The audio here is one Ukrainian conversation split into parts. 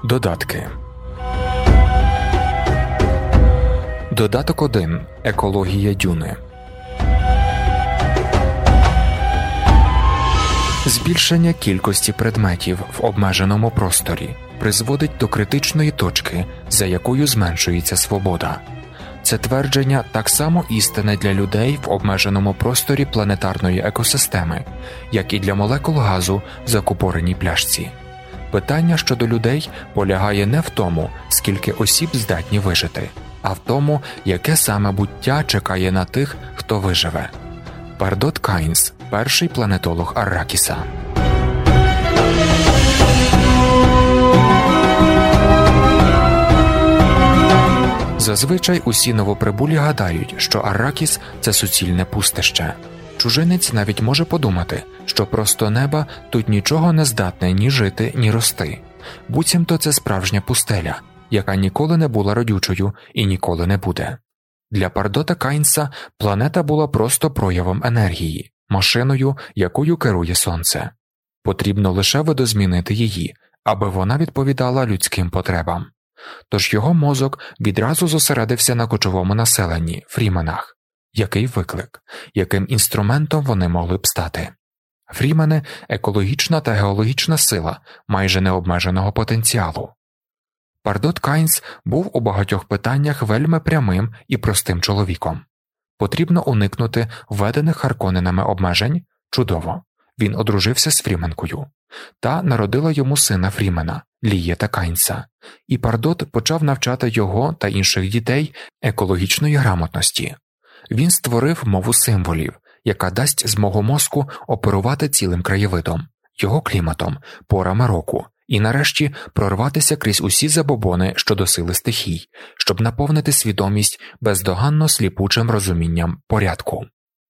Додатки. Додаток 1. Екологія дюни. Збільшення кількості предметів в обмеженому просторі призводить до критичної точки, за якою зменшується свобода. Це твердження так само істинне для людей в обмеженому просторі планетарної екосистеми, як і для молекул газу в закупореній пляшці. Питання щодо людей полягає не в тому, скільки осіб здатні вижити, а в тому, яке саме буття чекає на тих, хто виживе. Пардот Кайнс, перший планетолог Арракіса. Зазвичай усі новоприбулі гадають, що Арракіс – це суцільне пустище. Чужинець навіть може подумати, що просто неба тут нічого не здатне ні жити, ні рости. Буцімто це справжня пустеля, яка ніколи не була родючою і ніколи не буде. Для Пардота Кайнса планета була просто проявом енергії, машиною, якою керує Сонце. Потрібно лише видозмінити її, аби вона відповідала людським потребам. Тож його мозок відразу зосередився на кочовому населенні – фріменах. Який виклик? Яким інструментом вони могли б стати? Фрімени – екологічна та геологічна сила майже необмеженого потенціалу. Пардот Кайнс був у багатьох питаннях вельми прямим і простим чоловіком. Потрібно уникнути введених Харконенами обмежень? Чудово. Він одружився з фріменкою. Та народила йому сина Фрімена, Лієта Кайнса. І Пардот почав навчати його та інших дітей екологічної грамотності. Він створив мову символів, яка дасть змогу мозку оперувати цілим краєвидом, його кліматом, порами року, і нарешті прорватися крізь усі забобони щодо сили стихій, щоб наповнити свідомість бездоганно сліпучим розумінням порядку.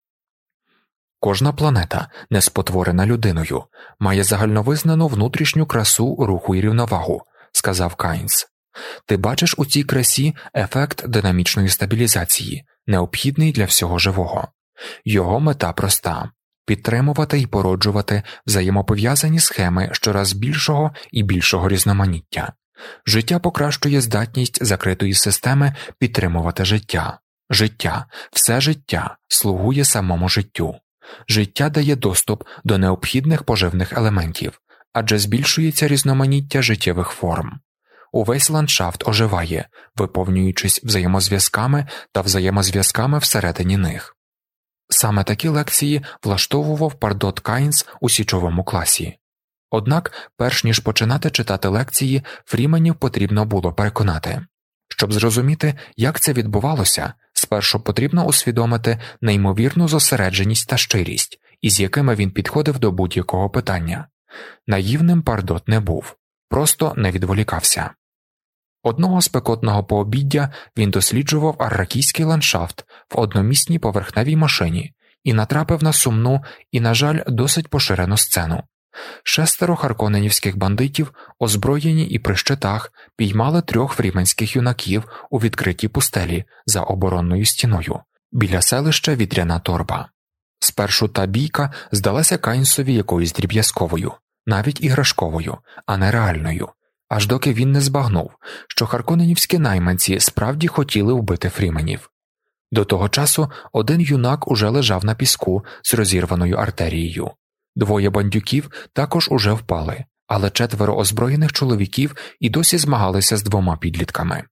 Кожна планета, не спотворена людиною, має загальновизнану внутрішню красу, руху і рівновагу, сказав Кайнс. Ти бачиш у цій красі ефект динамічної стабілізації, необхідний для всього живого. Його мета проста – підтримувати і породжувати взаємопов'язані схеми щораз більшого і більшого різноманіття. Життя покращує здатність закритої системи підтримувати життя. Життя, все життя, слугує самому життю. Життя дає доступ до необхідних поживних елементів, адже збільшується різноманіття життєвих форм. Увесь ландшафт оживає, виповнюючись взаємозв'язками та взаємозв'язками всередині них. Саме такі лекції влаштовував Пардот Кайнс у січовому класі. Однак, перш ніж починати читати лекції, фріменів потрібно було переконати. Щоб зрозуміти, як це відбувалося, спершу потрібно усвідомити неймовірну зосередженість та щирість, із якими він підходив до будь-якого питання. Наївним Пардот не був, просто не відволікався. Одного спекотного пообіддя він досліджував арракійський ландшафт в одномісній поверхневій машині і натрапив на сумну і, на жаль, досить поширену сцену. 6 харконенівських бандитів, озброєні і при щитах, піймали 3 фріменських юнаків у відкритій пустелі за оборонною стіною, біля селища Вітряна Торба. Спершу та бійка здалася Кайнсові якоюсь дріб'язковою, навіть іграшковою, а не реальною, аж доки він не збагнув, що харконенівські найманці справді хотіли вбити фріменів. До того часу один юнак уже лежав на піску з розірваною артерією. 2 бандюків також уже впали, але 4 озброєних чоловіків і досі змагалися з 2 підлітками.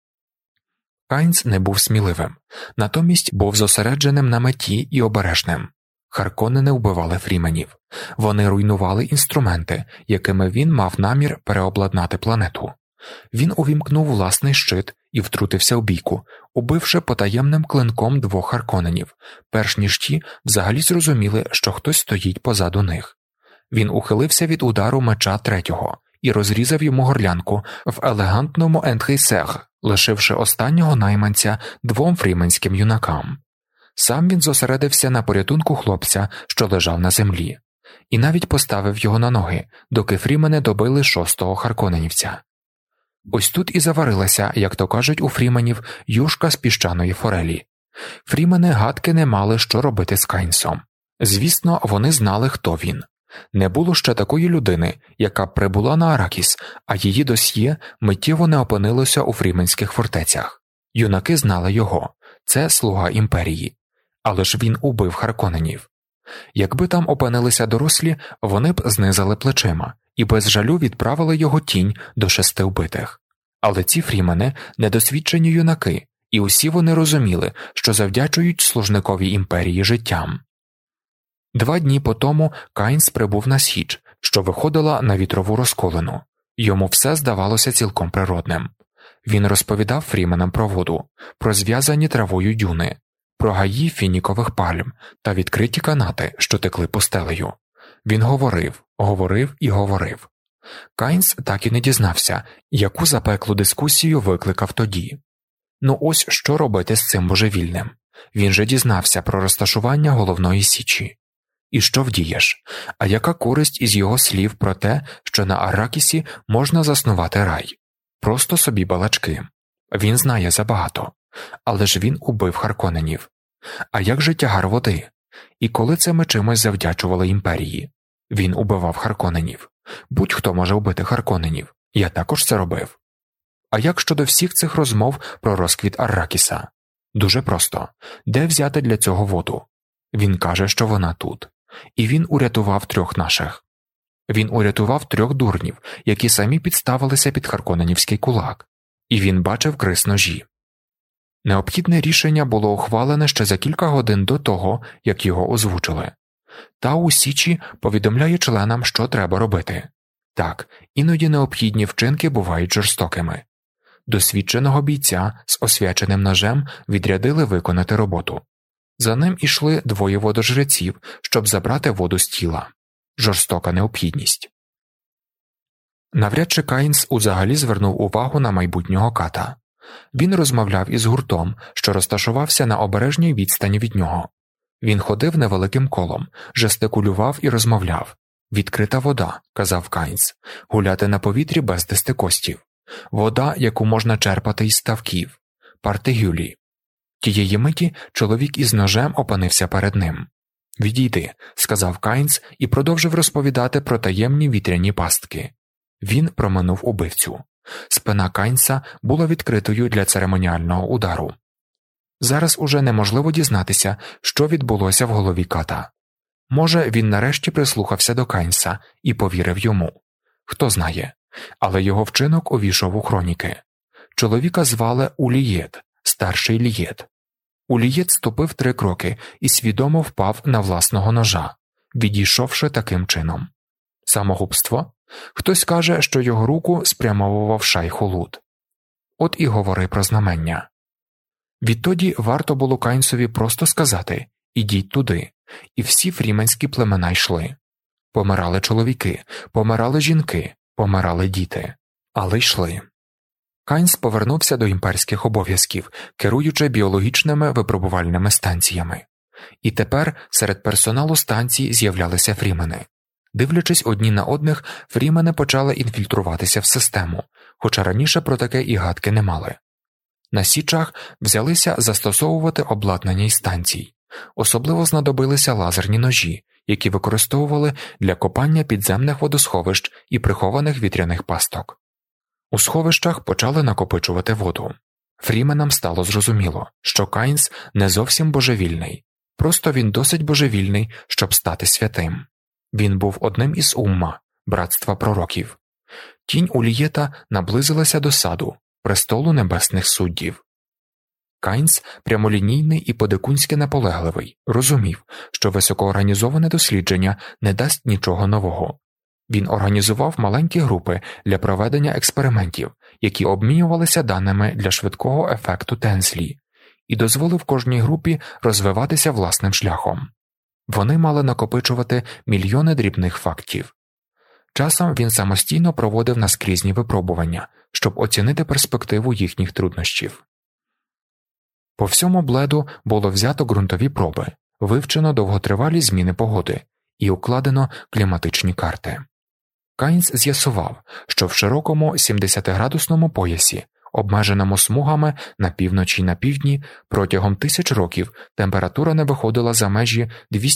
Кайнс не був сміливим, натомість був зосередженим на меті і обережним. Харконени вбивали фріменів. Вони руйнували інструменти, якими він мав намір переобладнати планету. Він увімкнув власний щит і втрутився в бійку, убивши потаємним клинком 2 харконенів, перш ніж ті взагалі зрозуміли, що хтось стоїть позаду них. Він ухилився від удару меча 3-го і розрізав йому горлянку в елегантному ентрейсег, лишивши останнього найманця 2 фріменським юнакам. Сам він зосередився на порятунку хлопця, що лежав на землі, і навіть поставив його на ноги, доки фрімени добили 6-го харконенівця. Ось тут і заварилася, як то кажуть у фріменів, юшка з піщаної форелі. Фрімени гадки не мали, що робити з Кайнсом. Звісно, вони знали, хто він. Не було ще такої людини, яка б прибула на Аракіс, а її досьє миттєво не опинилося у фріменських фортецях. Юнаки знали його – це слуга імперії. Але ж він убив Харконненів. Якби там опинилися дорослі, вони б знизали плечима і без жалю відправили його тінь до 6 вбитих. Але ці фрімени – недосвідчені юнаки, і усі вони розуміли, що завдячують служниковій імперії життям. 2 дні по тому Кайнс прибув на Січ, що виходила на вітрову розколину. Йому все здавалося цілком природним. Він розповідав фріменам про воду, про зв'язані травою дюни, про гаї фінікових пальм та відкриті канати, що текли пустелею. Він говорив, говорив і говорив. Кайнс так і не дізнався, яку запеклу дискусію викликав тоді. Ну ось що робити з цим божевільним? Він же дізнався про розташування головної січі. І що вдієш? А яка користь із його слів про те, що на Арракісі можна заснувати рай? Просто собі балачки. Він знає забагато. Але ж він убив Харконненів. А як же тягар води? І коли це ми чимось завдячували імперії? Він убивав Харконненів. Будь-хто може вбити Харконненів. Я також це робив. А як щодо всіх цих розмов про розквіт Арракіса? Дуже просто. Де взяти для цього воду? Він каже, що вона тут. І він урятував 3 наших. Він урятував 3 дурнів, які самі підставилися під Харконненівський кулак. І він бачив крис-ножі. Необхідне рішення було ухвалене ще за кілька годин до того, як його озвучили. Тау Січі повідомляє членам, що треба робити. Так, іноді необхідні вчинки бувають жорстокими. Досвідченого бійця з освяченим ножем відрядили виконати роботу. За ним ішли 2 водожреців, щоб забрати воду з тіла. Жорстока необхідність. Навряд чи Кайнс узагалі звернув увагу на майбутнього ката. Він розмовляв із гуртом, що розташувався на обережній відстані від нього. Він ходив невеликим колом, жестикулював і розмовляв. «Відкрита вода», – казав Кайнс, – «гуляти на повітрі без дистикостів. Вода, яку можна черпати із ставків. Партигюлі». Тієї миті чоловік із ножем опинився перед ним. «Відійди», – сказав Кайнс і продовжив розповідати про таємні вітряні пастки. Він проминув убивцю. Спина Кайнса була відкритою для церемоніального удару. Зараз уже неможливо дізнатися, що відбулося в голові ката. Може, він нарешті прислухався до Кайнса і повірив йому. Хто знає. Але його вчинок увійшов у хроніки. Чоловіка звали Улієт, старший Лієт. Улієт ступив 3 кроки і свідомо впав на власного ножа, відійшовши таким чином. Самогубство? Хтось каже, що його руку спрямовував Шайх-Улуд. От і говори про знамення. Відтоді варто було Кайнсові просто сказати «ідіть туди», і всі фріменські племена йшли. Помирали чоловіки, помирали жінки, помирали діти, але йшли. Кайнс повернувся до імперських обов'язків, керуючи біологічними випробувальними станціями. І тепер серед персоналу станцій з'являлися фрімени. Дивлячись одні на одних, фрімени почали інфільтруватися в систему, хоча раніше про таке і гадки не мали. На Січах взялися застосовувати обладнання із станцій. Особливо знадобилися лазерні ножі, які використовували для копання підземних водосховищ і прихованих вітряних пасток. У сховищах почали накопичувати воду. Фріменам стало зрозуміло, що Кайнс не зовсім божевільний, просто він досить божевільний, щоб стати святим. Він був одним із Умма, братства пророків. Тінь Улієта наблизилася до саду, престолу небесних суддів. Кайнс, прямолінійний і по-дикунськи наполегливий, розумів, що високоорганізоване дослідження не дасть нічого нового. Він організував маленькі групи для проведення експериментів, які обмінювалися даними для швидкого ефекту Тенслі, і дозволив кожній групі розвиватися власним шляхом. Вони мали накопичувати мільйони дрібних фактів. Часом він самостійно проводив наскрізні випробування, щоб оцінити перспективу їхніх труднощів. По всьому Бледу було взято ґрунтові проби, вивчено довготривалі зміни погоди і укладено кліматичні карти. Кайнс з'ясував, що в широкому 70-градусному поясі, обмеженому смугами на півночі й на півдні, протягом тисяч років температура не виходила за межі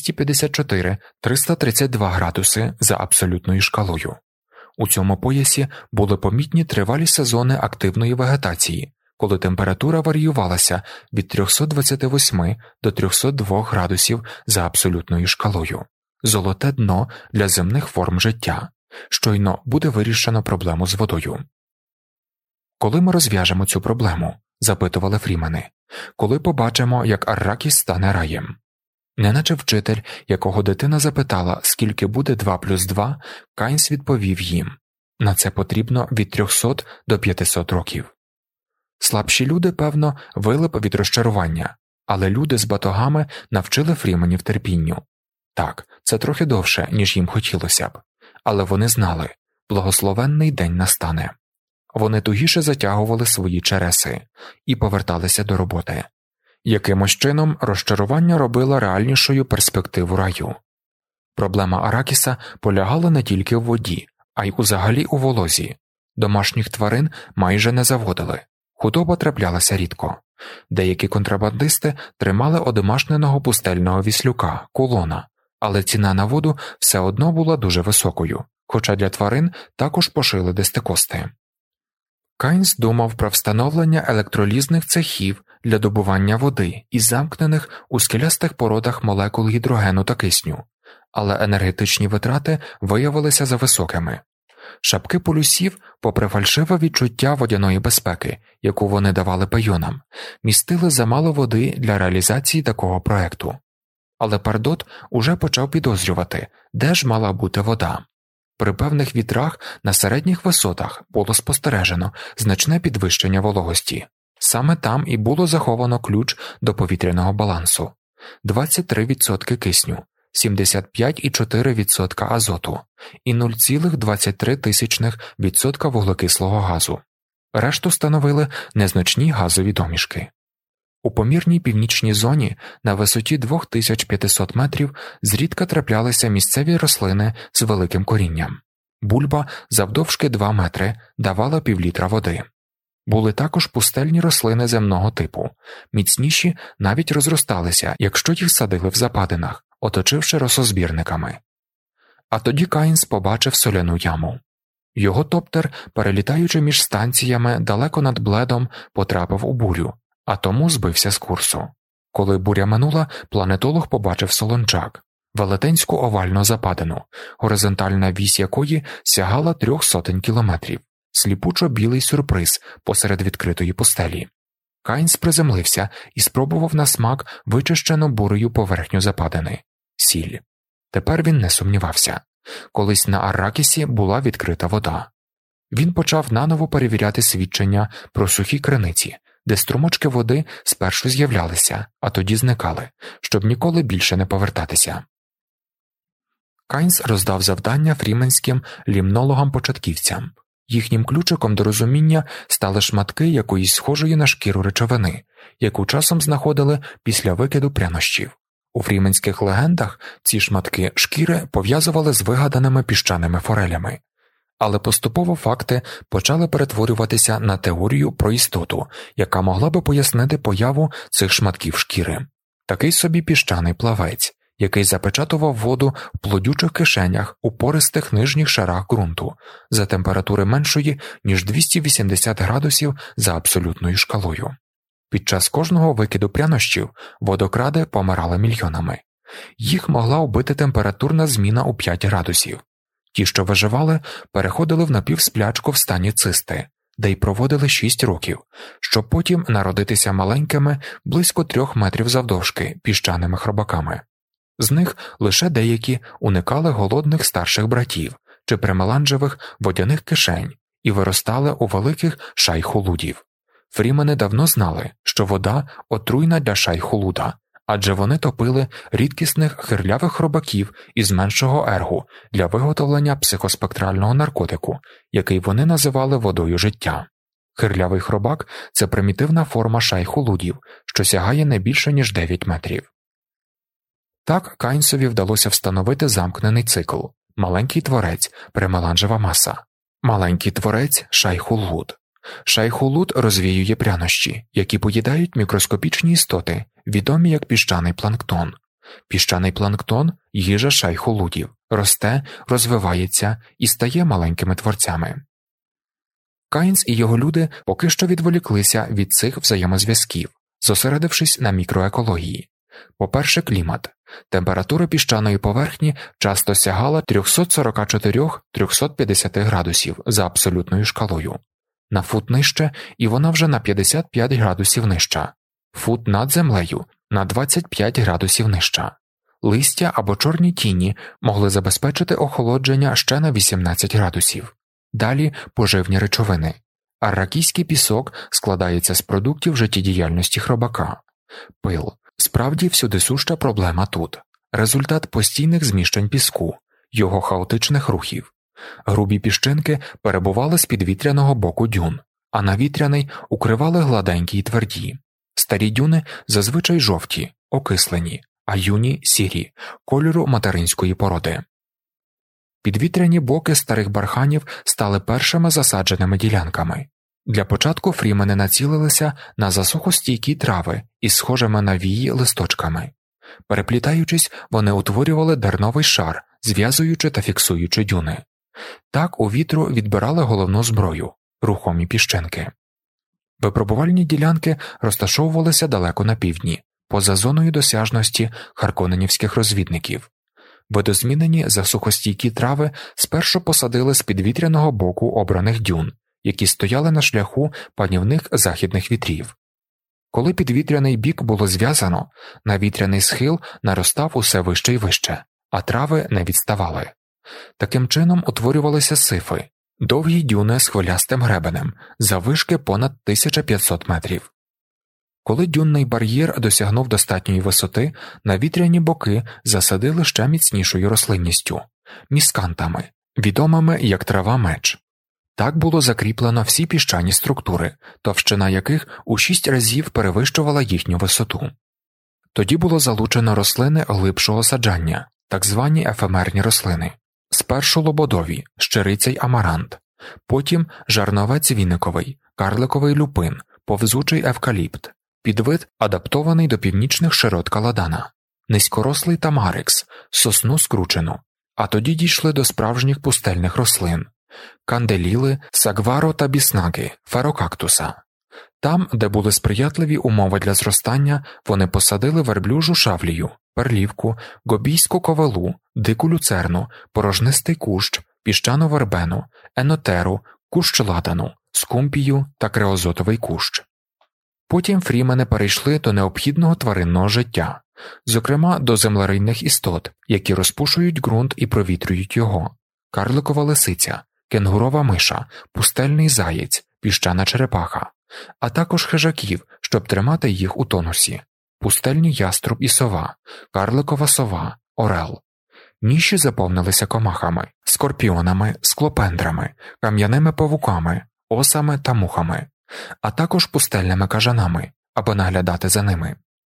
254-332 градуси за абсолютною шкалою. У цьому поясі були помітні тривалі сезони активної вегетації, коли температура варіювалася від 328 до 302 градусів за абсолютною шкалою. Золоте дно для земних форм життя. Щойно буде вирішено проблему з водою. «Коли ми розв'яжемо цю проблему?» – запитували фрімени. «Коли побачимо, як Арракіс стане раєм?» Неначе вчитель, якого дитина запитала, скільки буде 2 плюс 2, Кайнс відповів їм: на це потрібно від 300 до 500 років. Слабші люди, певно, вили б від розчарування, але люди з батогами навчили фріменів терпінню. Так, це трохи довше, ніж їм хотілося б, але вони знали – благословенний день настане. Вони тугіше затягували свої череси і поверталися до роботи. Якимось чином розчарування робило реальнішою перспективу раю. Проблема Аракіса полягала не тільки в воді, а й узагалі у волозі. Домашніх тварин майже не заводили. Худоба траплялася рідко. Деякі контрабандисти тримали одомашненого пустельного віслюка, кулона, але ціна на воду все одно була дуже високою, хоча для тварин також пошили дестикости. Кайнс думав про встановлення електролізних цехів для добування води із замкнених у скелястих породах молекул гідрогену та кисню, але енергетичні витрати виявилися зависокими. Шапки полюсів, попри фальшиве відчуття водяної безпеки, яку вони давали пайонам, містили замало води для реалізації такого проекту. Але Пардот уже почав підозрювати, де ж мала бути вода. При певних вітрах на середніх висотах було спостережено значне підвищення вологості. Саме там і було заховано ключ до повітряного балансу. 23% кисню, 75,4% азоту і 0,23% вуглекислого газу. Решту становили незначні газові домішки. У помірній північній зоні на висоті 2500 метрів зрідка траплялися місцеві рослини з великим корінням. Бульба завдовжки 2 метри давала півлітра води. Були також пустельні рослини земного типу, міцніші навіть розросталися, якщо їх садили в западинах, оточивши росозбірниками. А тоді Кайнс побачив соляну яму. Його топтер, перелітаючи між станціями далеко над Бледом, потрапив у бурю, а тому збився з курсу. Коли буря минула, планетолог побачив солончак, велетенську овальну западину, горизонтальна вісь якої сягала 300 кілометрів, сліпучо-білий сюрприз посеред відкритої пустелі. Кайнс приземлився і спробував на смак вичищену бурею поверхню западини – сіль. Тепер він не сумнівався. Колись на Арракісі була відкрита вода. Він почав наново перевіряти свідчення про сухі криниці, де струмочки води спершу з'являлися, а тоді зникали, щоб ніколи більше не повертатися. Кайнс роздав завдання фріменським лімнологам-початківцям. Їхнім ключиком до розуміння стали шматки якоїсь схожої на шкіру речовини, яку часом знаходили після викиду прянощів. У фріменських легендах ці шматки шкіри пов'язували з вигаданими піщаними форелями. Але поступово факти почали перетворюватися на теорію про істоту, яка могла би пояснити появу цих шматків шкіри. Такий собі піщаний плавець, який запечатував воду в плодючих кишенях у пористих нижніх шарах ґрунту за температури меншої, ніж 280 градусів за абсолютною шкалою. Під час кожного викиду прянощів водокради помирали мільйонами. Їх могла вбити температурна зміна у 5 градусів. Ті, що виживали, переходили в напівсплячку в стані цисти, де й проводили 6 років, щоб потім народитися маленькими, близько 3 метрів завдовжки, піщаними хробаками. З них лише деякі уникали голодних старших братів чи примеланжевих водяних кишень і виростали у великих шайхулудів. Фрімени давно знали, що вода отруйна для шайхулуда, адже вони топили рідкісних хирлявих хробаків із меншого ергу для виготовлення психоспектрального наркотику, який вони називали водою життя. Хирлявий хробак – це примітивна форма шайхулудів, що сягає не більше, ніж 9 метрів. Так Кайнсові вдалося встановити замкнений цикл – маленький творець, примеланжева маса, маленький творець – шайхулуд. Шайхулут розвіює прянощі, які поїдають мікроскопічні істоти, відомі як піщаний планктон. Піщаний планктон – їжа шайхулутів, росте, розвивається і стає маленькими творцями. Кайнс і його люди поки що відволіклися від цих взаємозв'язків, зосередившись на мікроекології. По-перше, клімат. Температура піщаної поверхні часто сягала 344-350 градусів за абсолютною шкалою. На фут нижче, і вона вже на 55 градусів нижча. Фут над землею – на 25 градусів нижча. Листя або чорні тіні могли забезпечити охолодження ще на 18 градусів. Далі – поживні речовини. Арракійський пісок складається з продуктів життєдіяльності хробака. Пил – справді всюдисуща проблема тут. Результат постійних зміщень піску, його хаотичних рухів. Грубі піщинки перебували з підвітряного боку дюн, а на вітряний укривали гладенькі й тверді. Старі дюни зазвичай жовті, окислені, а юні – сірі, кольору материнської породи. Підвітряні боки старих барханів стали першими засадженими ділянками. Для початку фрімени націлилися на засухостійкі трави із схожими на вії листочками. Переплітаючись, вони утворювали дерновий шар, зв'язуючи та фіксуючи дюни. Так у вітру відбирали головну зброю – рухомі піщинки. Випробувальні ділянки розташовувалися далеко на півдні, поза зоною досяжності харконенівських розвідників. Видозмінені засухостійкі трави спершу посадили з підвітряного боку обраних дюн, які стояли на шляху панівних західних вітрів. Коли підвітряний бік було зв'язано, навітряний схил наростав усе вище й вище, а трави не відставали. Таким чином утворювалися сифи – довгі дюни з хвилястим гребенем, заввишки понад 1500 метрів. Коли дюнний бар'єр досягнув достатньої висоти, навітряні боки засадили ще міцнішою рослинністю – міскантами, відомими як трава-меч. Так було закріплено всі піщані структури, товщина яких у 6 разів перевищувала їхню висоту. Тоді було залучено рослини глибшого саджання, так звані ефемерні рослини. Спершу лободові, щириця й амарант, потім жарновець віниковий, карликовий люпин, повзучий евкаліпт, підвид, адаптований до північних широт каладана, низькорослий тамарикс, сосну скручену, а тоді дійшли до справжніх пустельних рослин – канделіли, сагваро та біснаги, ферокактуса. Там, де були сприятливі умови для зростання, вони посадили верблюжу шавлію, перлівку, гобійську ковелу, дику люцерну, порожнистий кущ, піщану вербену, енотеру, кущ ладану, скумпію та креозотовий кущ. Потім фрімени перейшли до необхідного тваринного життя, зокрема до землерийних істот, які розпушують ґрунт і провітрюють його – карликова лисиця, кенгурова миша, пустельний заєць, піщана черепаха, а також хижаків, щоб тримати їх у тонусі – пустельний яструб і сова, карликова сова, орел. Ніші заповнилися комахами, скорпіонами, склопендрами, кам'яними павуками, осами та мухами, а також пустельними кажанами, аби наглядати за ними.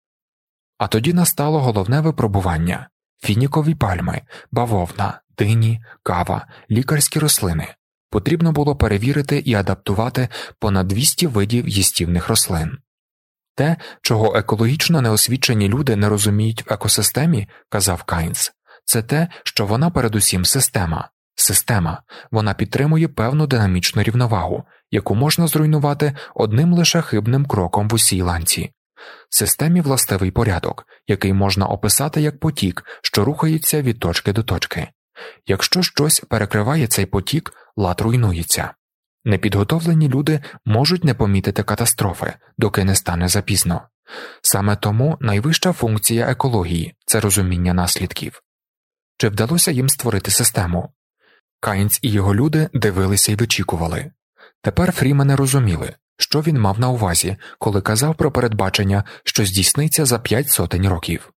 А тоді настало головне випробування – фінікові пальми, бавовна, дині, кава, лікарські рослини. Потрібно було перевірити і адаптувати понад 200 видів їстівних рослин. Те, чого екологічно неосвічені люди не розуміють в екосистемі, казав Кайнс, це те, що вона передусім система. Система, вона підтримує певну динамічну рівновагу, яку можна зруйнувати одним лише хибним кроком в усій ланці. Системі властивий порядок, який можна описати як потік, що рухається від точки до точки. Якщо щось перекриває цей потік, лад руйнується. Непідготовлені люди можуть не помітити катастрофи, доки не стане запізно. Саме тому найвища функція екології – це розуміння наслідків. Чи вдалося їм створити систему? Кайнс і його люди дивилися й вичікували. Тепер фрімени розуміли, що він мав на увазі, коли казав про передбачення, що здійсниться за 500 років.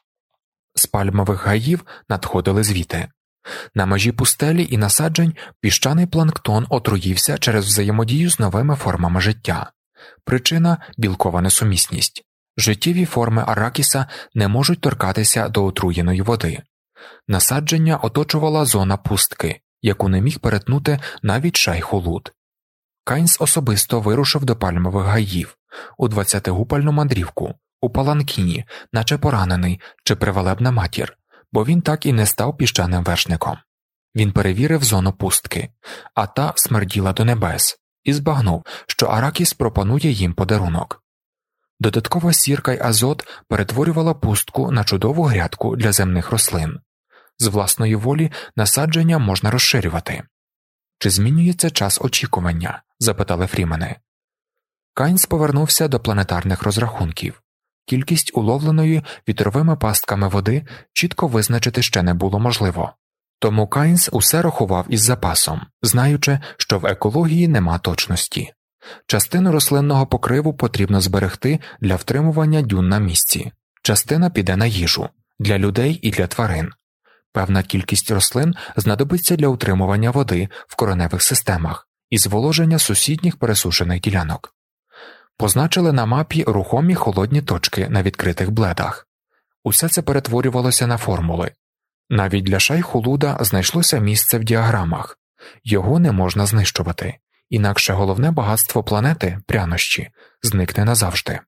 З пальмових гаїв надходили звіти. На межі пустелі і насаджень піщаний планктон отруївся через взаємодію з новими формами життя. Причина – білкова несумісність. Життєві форми аракіса не можуть торкатися до отруєної води. Насадження оточувала зона пустки, яку не міг перетнути навіть шайхулут. Кайнс особисто вирушив до пальмових гаїв у 20-гупальну мандрівку, у паланкіні, наче поранений чи привелебна матір, бо він так і не став піщаним вершником. Він перевірив зону пустки, а та смерділа до небес, і збагнув, що Аракіс пропонує їм подарунок. Додаткова сірка й азот перетворювала пустку на чудову грядку для земних рослин. З власної волі насадження можна розширювати. «Чи змінюється час очікування?» – запитали фрімени. Кайнс повернувся до планетарних розрахунків. Кількість уловленої вітровими пастками води чітко визначити ще не було можливо. Тому Кайнс усе рахував із запасом, знаючи, що в екології нема точності. Частину рослинного покриву потрібно зберегти для втримування дюн на місці. Частина піде на їжу – для людей і для тварин. Певна кількість рослин знадобиться для утримування води в кореневих системах і зволоження сусідніх пересушених ділянок. Позначили на мапі рухомі холодні точки на відкритих бледах. Усе це перетворювалося на формули. Навіть для Шайхулуда знайшлося місце в діаграмах. Його не можна знищувати, інакше головне багатство планети – прянощі – зникне назавжди.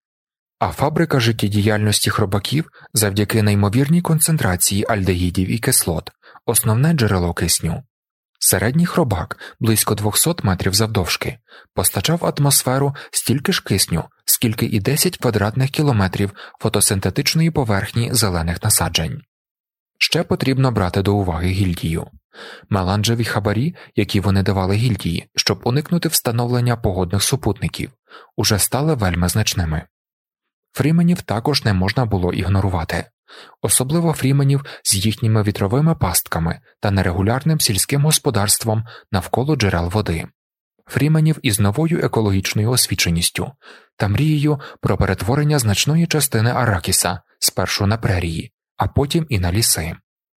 А фабрика життєдіяльності хробаків завдяки неймовірній концентрації альдегідів і кислот – основне джерело кисню. Середній хробак, близько 200 метрів завдовжки, постачав атмосферу стільки ж кисню, скільки і 10 квадратних кілометрів фотосинтетичної поверхні зелених насаджень. Ще потрібно брати до уваги гільдію. Меланжеві хабарі, які вони давали гільдії, щоб уникнути встановлення погодних супутників, уже стали вельми значними. Фріменів також не можна було ігнорувати. Особливо фріменів з їхніми вітровими пастками та нерегулярним сільським господарством навколо джерел води. Фріменів із новою екологічною освіченістю та мрією про перетворення значної частини Аракіса спершу на прерії, а потім і на ліси.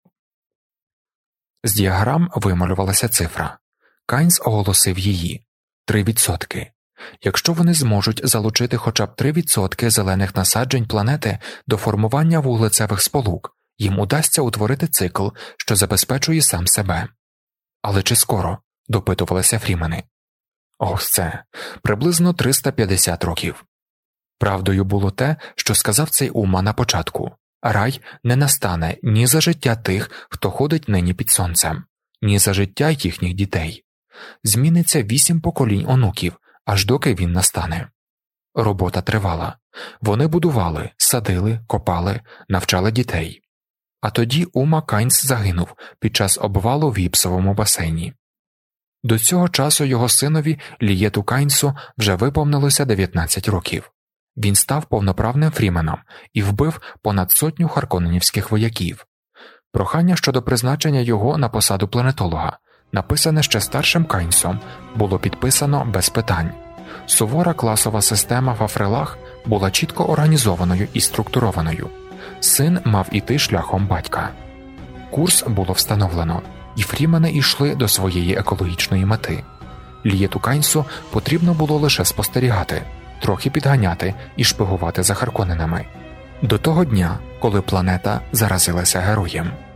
З діаграм вималювалася цифра. Кайнс оголосив її – 3%. Якщо вони зможуть залучити хоча б 3% зелених насаджень планети до формування вуглецевих сполук, їм удасться утворити цикл, що забезпечує сам себе. Але чи скоро? – допитувалися фрімени. Ох, це приблизно 350 років. Правдою було те, що сказав цей Ума на початку. Рай не настане ні за життя тих, хто ходить нині під сонцем, ні за життя їхніх дітей. Зміниться 8 поколінь онуків, аж доки він настане. Робота тривала. Вони будували, садили, копали, навчали дітей. А тоді Ума Кайнс загинув під час обвалу в гіпсовому басейні. До цього часу його синові Лієту Кайнсу вже виповнилося 19 років. Він став повноправним фріменом і вбив понад 100 харконненівських вояків. Прохання щодо призначення його на посаду планетолога, написане ще старшим Кайнсом, було підписано без питань. Сувора класова система в Афрелах була чітко організованою і структурованою. Син мав іти шляхом батька. Курс було встановлено, і фрімени йшли до своєї екологічної мети. Лієту Кайнсу потрібно було лише спостерігати, трохи підганяти і шпигувати за харконненами. До того дня, коли планета заразилася героєм.